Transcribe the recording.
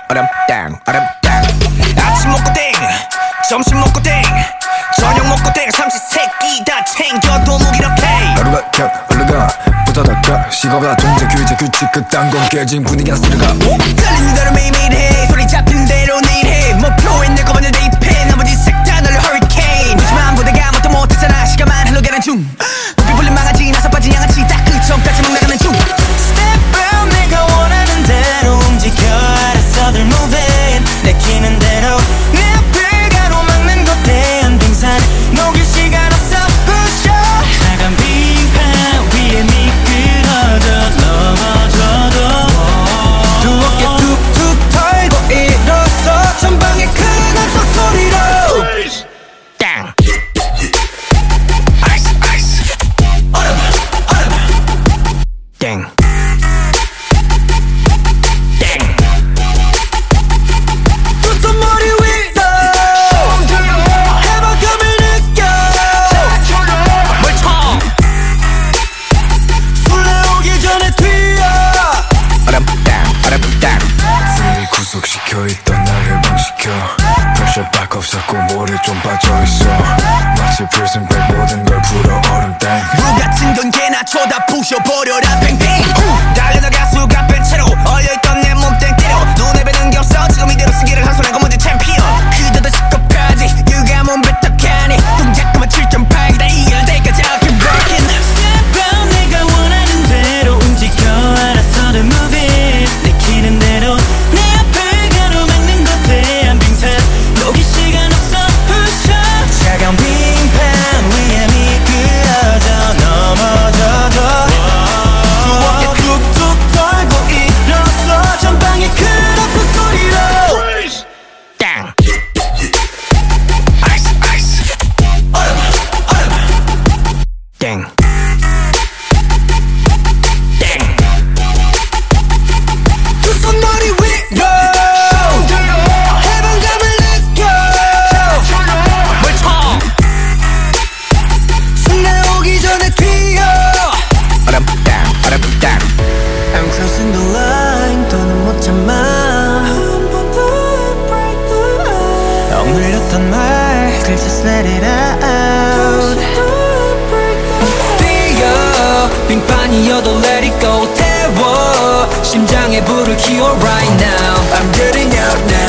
얼음땅 아침 먹고 땡 점심 먹고 땡 저녁 먹고 땡 삼시세끼 다 챙겨도 무기력해 하루가 켜 얼른가 부다닥가 식어가 통제 규제 규칙 그딴 건 깨진 분위기나 쓰러가 떨리는 대로 매일매일 해 소리 잡히는 대로 내일 해 목표에 내 것만을 대입해 나머지 색다 널 허리케인 하지만 보다가 뭣도 못했잖아 시간만 흘러가는 중 높이 불린 망아지 나서 빠진 양아치 딱 그 점까지 막 나가는 중 Step out 내가 원하는 대로 움직여 알았어들 moving 내키는 대로 내 앞을 가로막는 것 대한 빙산 녹일 시간 없어 push up 차가운 빙판 위에 미끄러져 넘어져도 두 어깨 툭툭 털고 일어서 전방에 큰 함성 소리로 땅 아이스 아이스 얼음 땡 구속시켜있던 날 해방시켜 프레셔 박 없었고 모래 좀 빠져있어 마치 prison break 모든 걸 풀어 얼음땡 물 같은 건 개나 쳐다 부셔버려라 뱅뱅 달려나가 수가 뺀 채로 얼려있던 내 몸땡 때려 눈에 뵈는 게 없어 지금 이대로 승기를 한 손에 거머쥔 챔피언 그저도 시겁까지 누가 몸 뱉어가니 동작만 7.8 다 이길 때까지 I'll keep rocking Step out 내가 원하는 대로 움직여 알았어도 move it 내키는 대로 내 앞을 가로막는 것 대한 빙산 녹일 시간 없어 push up 차가운 빙판 위에 미끄러져 넘어져도 두 어깨 툭툭 털고 일어서 전방에 큰 함성 소리로 땅 아이스 아이스 얼음 땡 I'm crossing the line 더는 못 참아 한 번 더 break the ice 억눌렸던 말 Please just let it out 뛰어 빙판이어도 let it go 태워 심장에 불을 키워 right now I'm getting out now